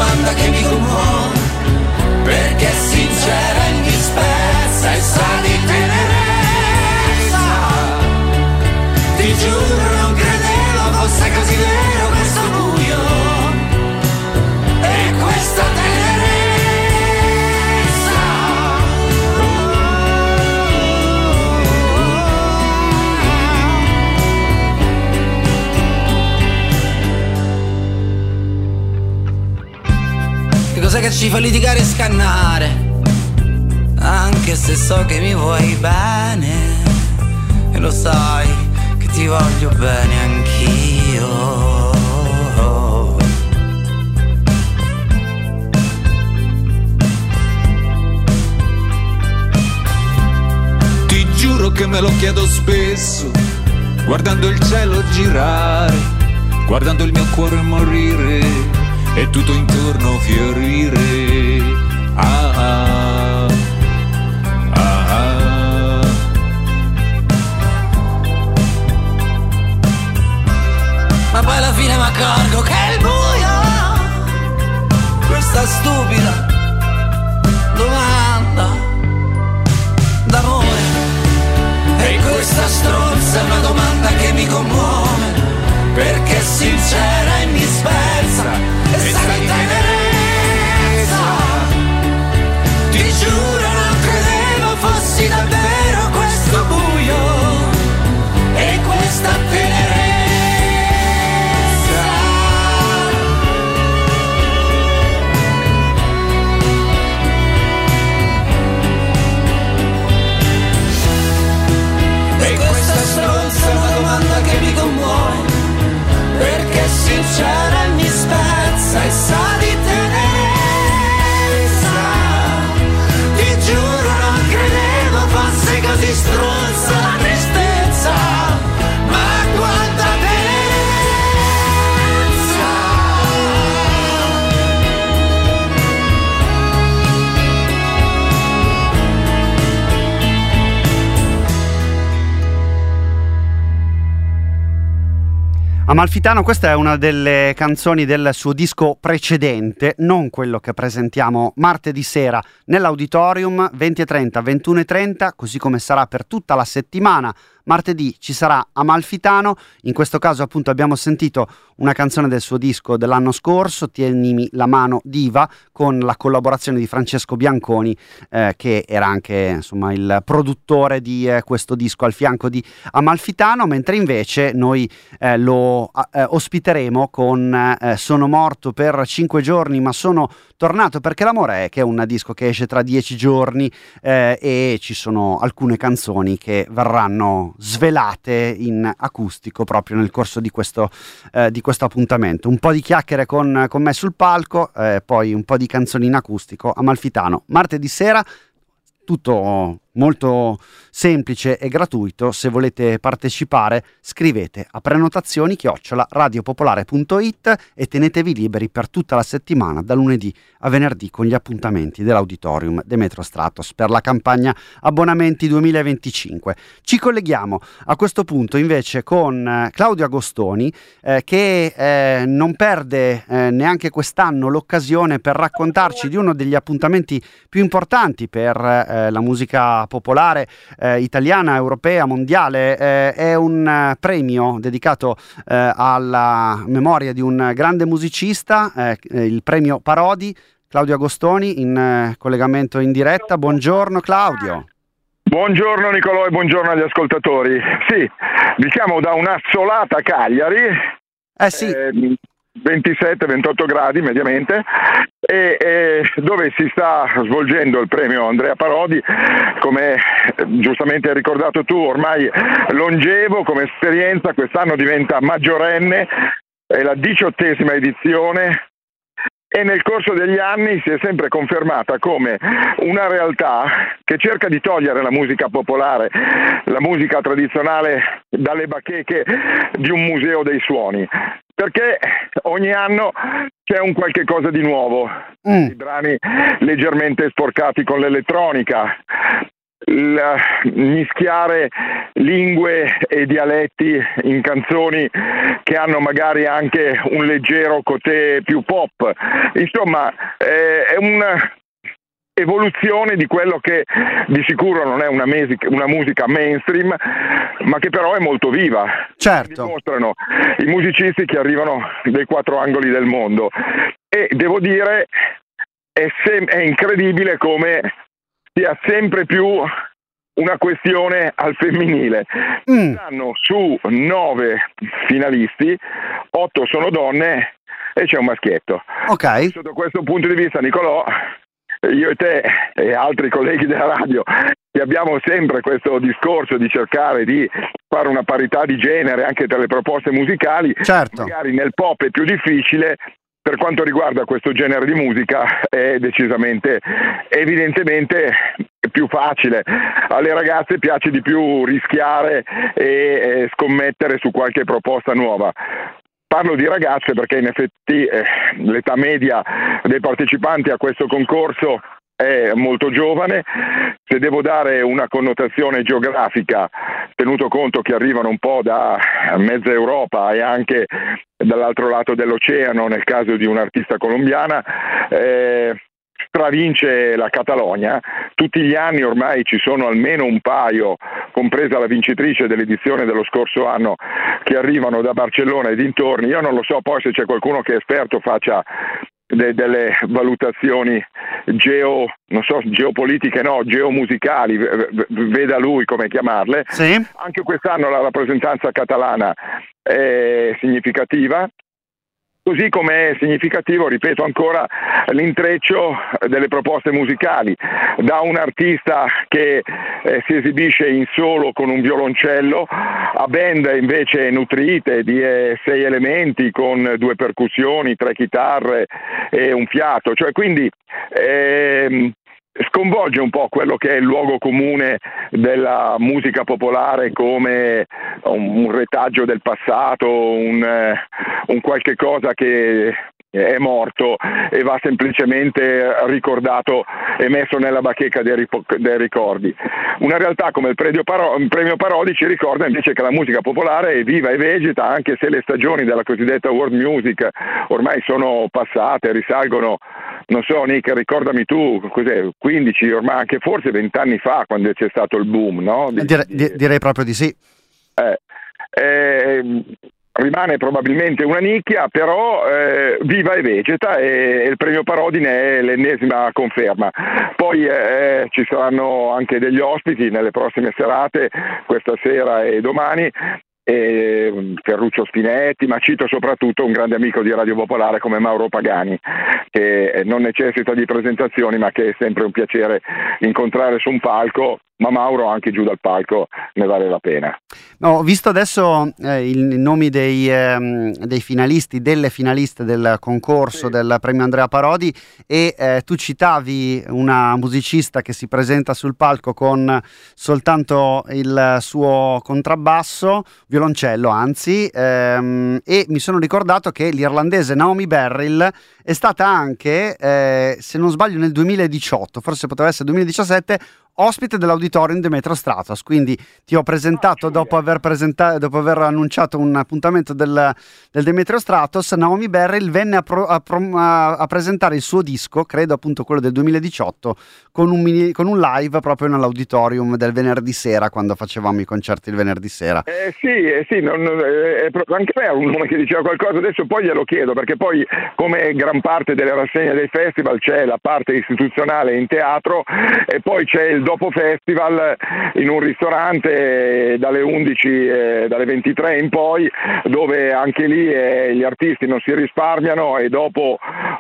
che ci fa litigare e scannare, anche se so che mi vuoi bene, e lo sai che ti voglio bene anch'io. Ti giuro che me lo chiedo spesso, guardando il cielo girare, guardando il mio cuore morire e tutto intorno fiorire. Ah, ah, ah, ah. Ma poi alla fine mi accorgo che è il buio, questa stupida domanda d'amore. E questa stronza è una domanda che mi commuove, perché è sincera e mi spezza, e sa di tenerezza. Ti giuro non credevo fossi davvero questo buio e questa tenerezza. E questa stronza è una domanda che mi commuove, perché è sincera e mi spezza e sa di tenerezza. Ti giuro non credevo fosse così stronza la tristezza, ma quanta tenerezza. Amalfitano, questa è una delle canzoni del suo disco precedente, non quello che presentiamo martedì sera nell'Auditorium, venti e trenta, ventuno e trenta, così come sarà per tutta la settimana. Martedì ci sarà Amalfitano, in questo caso appunto abbiamo sentito una canzone del suo disco dell'anno scorso, Tienimi la mano diva, con la collaborazione di Francesco Bianconi, eh, che era anche insomma il produttore di eh, questo disco al fianco di Amalfitano, mentre invece noi eh, lo eh, ospiteremo con eh, Sono morto per cinque giorni ma sono tornato perché l'amore è, che è un disco che esce tra dieci giorni eh, e ci sono alcune canzoni che verranno svelate in acustico proprio nel corso di questo, eh, di questo appuntamento. Un po' di chiacchiere con, con me sul palco, eh, poi un po' di canzoni in acustico. Amalfitano, martedì sera, tutto molto semplice e gratuito. Se volete partecipare scrivete a prenotazioni chiocciola radiopopolare punto it e tenetevi liberi per tutta la settimana da lunedì a venerdì con gli appuntamenti dell'Auditorium Demetrio Stratos per la campagna abbonamenti duemilaventicinque. Ci colleghiamo a questo punto invece con eh, Claudio Agostoni eh, che eh, non perde eh, neanche quest'anno l'occasione per raccontarci di uno degli appuntamenti più importanti per eh, la musica popolare eh, italiana, europea, mondiale. Eh, è un uh, premio dedicato eh, alla memoria di un grande musicista, eh, il premio Parodi. Claudio Agostoni in eh, collegamento in diretta. Buongiorno Claudio. Buongiorno Nicolò e buongiorno agli ascoltatori. Sì, diciamo da un'assolata Cagliari, eh sì. eh, ventisette ventotto gradi mediamente, e, e dove si sta svolgendo il premio Andrea Parodi, come giustamente hai ricordato tu, ormai longevo come esperienza, quest'anno diventa maggiorenne, è la diciottesima edizione e nel corso degli anni si è sempre confermata come una realtà che cerca di togliere la musica popolare, la musica tradizionale dalle bacheche di un museo dei suoni, perché ogni anno c'è un qualche cosa di nuovo, mm. i brani leggermente sporcati con l'elettronica, il mischiare lingue e dialetti in canzoni che hanno magari anche un leggero cotè più pop, insomma eh, è una evoluzione di quello che di sicuro non è una, musica, una musica mainstream, ma che però è molto viva. Certo. Dimostrano i musicisti che arrivano dai quattro angoli del mondo e devo dire è, sem- è incredibile come sia sempre più una questione al femminile. Mm. Stanno su nove finalisti, otto sono donne, e c'è un maschietto. Ok. Sotto questo punto di vista, Nicolò, io e te e altri colleghi della radio che abbiamo sempre questo discorso di cercare di fare una parità di genere anche tra le proposte musicali, certo. Magari nel pop è più difficile. Per quanto riguarda questo genere di musica è decisamente, evidentemente più facile. Alle ragazze piace di più rischiare e, e scommettere su qualche proposta nuova. Parlo di ragazze perché in effetti eh, l'età media dei partecipanti a questo concorso è molto giovane. Se devo dare una connotazione geografica, tenuto conto che arrivano un po' da mezza Europa e anche dall'altro lato dell'oceano nel caso di un'artista colombiana, eh, stravince la Catalogna. Tutti gli anni ormai ci sono almeno un paio, compresa la vincitrice dell'edizione dello scorso anno, che arrivano da Barcellona e dintorni. Io non lo so poi se c'è qualcuno che è esperto, faccia de- delle valutazioni geo, non so, geopolitiche, no, geomusicali, v- v- veda lui come chiamarle. Sì. Anche quest'anno la rappresentanza catalana è significativa. Così come è significativo, ripeto ancora, l'intreccio delle proposte musicali, da un artista che eh, si esibisce in solo con un violoncello, a band invece nutrite di eh, sei elementi con due percussioni, tre chitarre e un fiato, cioè quindi ehm, sconvolge un po' quello che è il luogo comune della musica popolare come un, un retaggio del passato, un, eh, un qualche cosa che è morto e va semplicemente ricordato e messo nella bacheca dei, ripo- dei ricordi. Una realtà come il premio, Paro- il premio Parodi ci ricorda invece che la musica popolare è viva e vegeta, anche se le stagioni della cosiddetta world music ormai sono passate, risalgono, non so Nick, ricordami tu, cos'è, quindici, ormai anche forse venti anni fa, quando c'è stato il boom, no? Di, Dire- di... direi proprio di sì. Eh, eh, rimane probabilmente una nicchia, però eh, viva e vegeta, e il premio Parodi ne è l'ennesima conferma. Poi eh, ci saranno anche degli ospiti nelle prossime serate, questa sera e domani, e Ferruccio Spinetti, ma cito soprattutto un grande amico di Radio Popolare come Mauro Pagani, che non necessita di presentazioni, ma che è sempre un piacere incontrare su un palco, ma Mauro anche giù dal palco ne vale la pena. No, ho visto adesso eh, i nomi dei, ehm, dei finalisti, delle finaliste del concorso, sì, del premio Andrea Parodi, e eh, tu citavi una musicista che si presenta sul palco con soltanto il suo contrabbasso, violoncello anzi, ehm, e mi sono ricordato che l'irlandese Naomi Beryl è stata anche, eh, se non sbaglio nel duemiladiciotto, forse poteva essere duemiladiciassette, ospite dell'Auditorium Demetrio Stratos, quindi ti ho presentato, dopo aver, presenta- dopo aver annunciato un appuntamento del, del Demetrio Stratos, Naomi Beryl venne a, pro- a, pro- a, a presentare il suo disco, credo appunto quello del duemiladiciotto, con un, mini- con un live proprio nell'Auditorium del venerdì sera, quando facevamo i concerti il venerdì sera. Eh sì, eh sì non, eh, anche me è un nome che diceva qualcosa, adesso poi glielo chiedo, perché poi come gran parte delle rassegne dei festival c'è la parte istituzionale in teatro e poi c'è il dopo festival in un ristorante dalle undici, eh, dalle ventitré in poi, dove anche lì eh, gli artisti non si risparmiano e dopo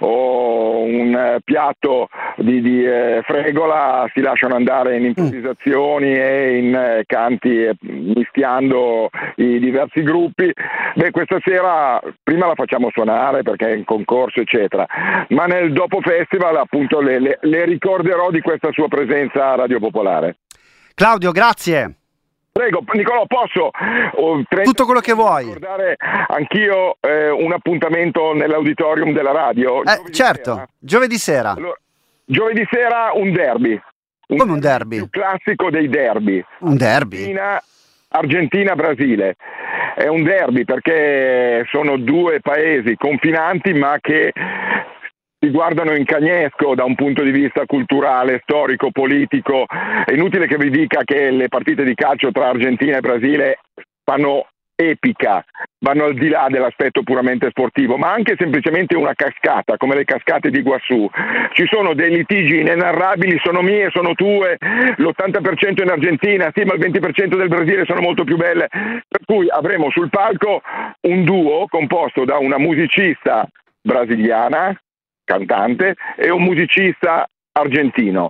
oh, un piatto di, di eh, fregola si lasciano andare in improvvisazioni e in eh, canti eh, mischiando i diversi gruppi. Beh, questa sera prima la facciamo suonare perché è in concorso eccetera, ma nel dopo festival appunto le, le, le ricorderò di questa sua presenza a Radio Popolare. Claudio, grazie. Prego, Nicolò, posso oh, tutto quello che vuoi ricordare anch'io eh, un appuntamento nell'auditorium della radio? Eh, certo, sera. giovedì sera. Allora, giovedì sera un derby. Un Come un derby? Il più classico dei derby. Un derby? Argentina, Argentina-Brasile. È un derby perché sono due paesi confinanti ma che si guardano in cagnesco da un punto di vista culturale, storico, politico. È inutile che vi dica che le partite di calcio tra Argentina e Brasile fanno epica, vanno al di là dell'aspetto puramente sportivo, ma anche semplicemente una cascata, come le cascate di Iguazú. Ci sono dei litigi inenarrabili, sono mie, sono tue, l'ottanta per cento in Argentina, sì, ma il venti per cento del Brasile sono molto più belle, per cui avremo sul palco un duo composto da una musicista brasiliana, cantante, e un musicista argentino.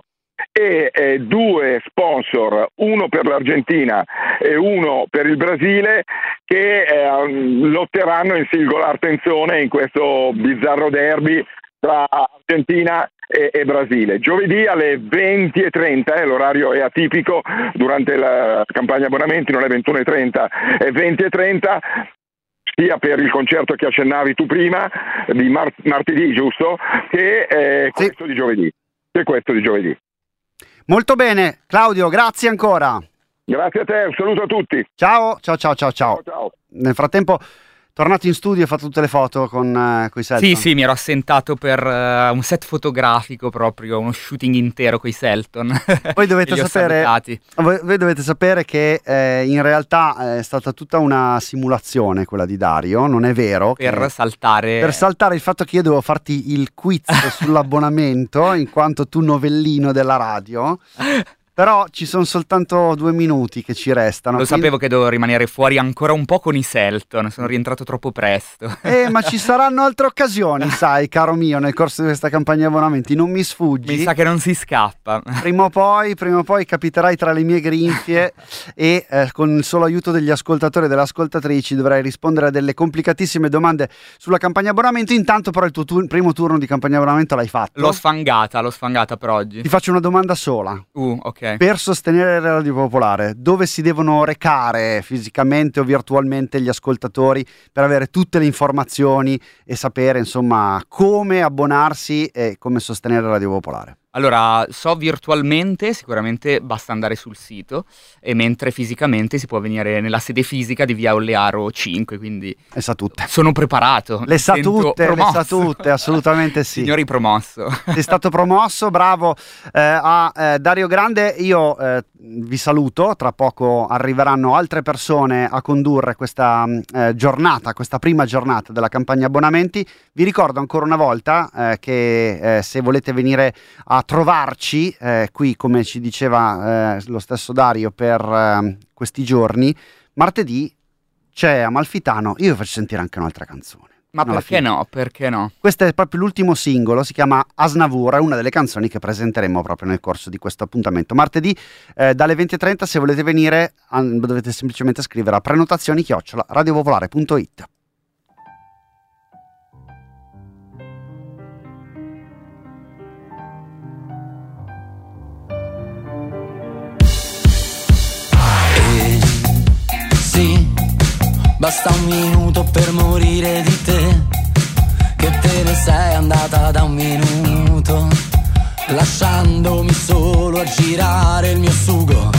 E eh, due sponsor, uno per l'Argentina e uno per il Brasile, che eh, lotteranno in singolar tensione in questo bizzarro derby tra Argentina e, e Brasile. Giovedì alle venti e trenta, eh, l'orario è atipico, durante la campagna abbonamenti non è ventuno e trenta, è venti e trenta, sia per il concerto che accennavi tu prima, di mar- martedì, giusto, che eh, sì. questo di giovedì. Che questo di giovedì. Molto bene, Claudio, grazie ancora. Grazie a te, un saluto a tutti. Ciao, ciao, ciao, ciao, ciao. Ciao, ciao. Nel frattempo, tornato in studio, hai fatto tutte le foto con uh, coi Selton? Sì, sì, mi ero assentato per uh, un set fotografico proprio, uno shooting intero coi Selton. Voi dovete li ho sapere, salutati. voi, voi dovete sapere che eh, in realtà è stata tutta una simulazione quella di Dario, non è vero? Per che, saltare... Per saltare il fatto che io devo farti il quiz sull'abbonamento, in quanto tu novellino della radio. Però ci sono soltanto due minuti che ci restano. Lo quindi... sapevo che dovevo rimanere fuori ancora un po' con i Selton, sono rientrato troppo presto. Eh, ma ci saranno altre occasioni, sai, caro mio, nel corso di questa campagna abbonamenti, non mi sfuggi. Mi sa che non si scappa. Prima o poi, prima o poi capiterai tra le mie grinfie e eh, con il solo aiuto degli ascoltatori e delle ascoltatrici dovrai rispondere a delle complicatissime domande sulla campagna abbonamento. Intanto però il tuo tu- primo turno di campagna abbonamento l'hai fatto. L'ho sfangata, l'ho sfangata per oggi. Ti faccio una domanda sola. Uh, ok. Per sostenere la Radio Popolare, dove si devono recare fisicamente o virtualmente gli ascoltatori per avere tutte le informazioni e sapere, insomma, come abbonarsi e come sostenere la Radio Popolare? Allora, so virtualmente, sicuramente basta andare sul sito, e mentre fisicamente si può venire nella sede fisica di via Ollearo cinque, quindi... Le sa tutte. Sono preparato. Le sa Sento tutte, promosso. le sa tutte, assolutamente sì. Signori promosso. Sei stato promosso, bravo. Eh, a eh, Dario Grande, io eh, vi saluto, tra poco arriveranno altre persone a condurre questa eh, giornata, questa prima giornata della campagna abbonamenti. Vi ricordo ancora una volta eh, che eh, se volete venire a trovarci eh, qui, come ci diceva eh, lo stesso Dario, per eh, questi giorni, martedì c'è Amalfitano. Io vi faccio sentire anche un'altra canzone. Ma Non perché no? Perché no? Questo è proprio l'ultimo singolo, si chiama Asnavur, è una delle canzoni che presenteremo proprio nel corso di questo appuntamento. Martedì eh, dalle venti e trenta, se volete venire, an- dovete semplicemente scrivere a prenotazioni chiocciola radiopopolare punto it. Basta un minuto per morire di te, che te ne sei andata da un minuto, lasciandomi solo a girare il mio sugo.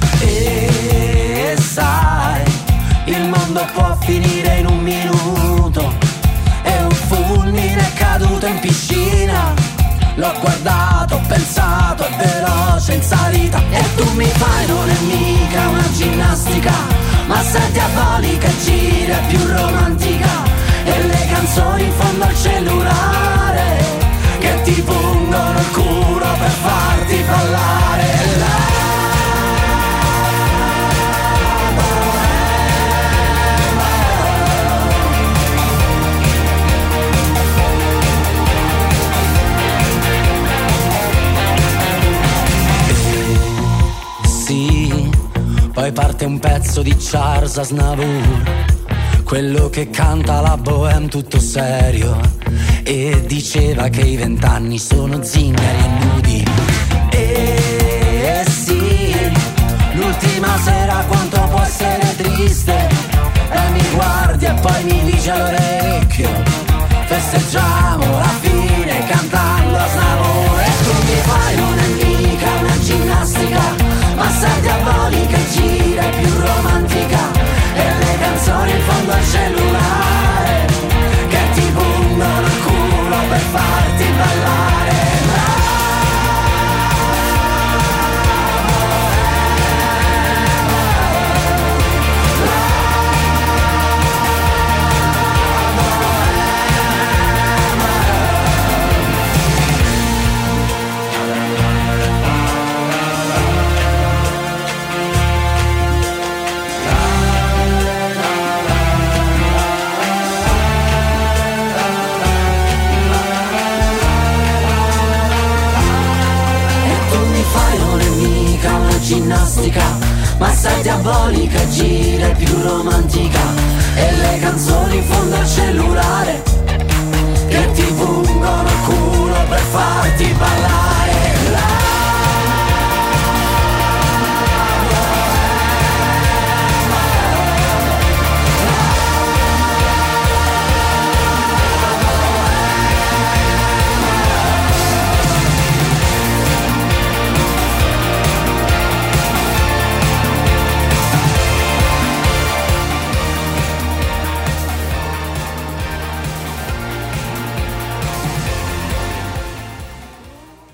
E sai, il mondo può finire in un minuto, e un fulmine è caduto in piscina. L'ho guardato, ho pensato, è veloce in salita, e tu mi fai, non è mica una ginnastica, ma sei diabolica e gira, è più romantica, e le canzoni in fondo al cellulare che ti pungono il culo per farti ballare. E sì, poi parte un pezzo di Charles Aznavour, quello che canta la bohème tutto serio, e diceva che i vent'anni sono zingari e nudi. E sì, l'ultima sera quanto può essere triste, e mi guardi e poi mi dice all'orecchio, festeggiamo la fine cantando Aznavour. E tu mi fai, non è mica una ginnastica, ma sei diabolica e gira, è più romantica, e le canzoni in fondo al cellulare che ti pungono il culo per farti ballare. diabolica, gira più romantica, e le canzoni in fondo al cellulare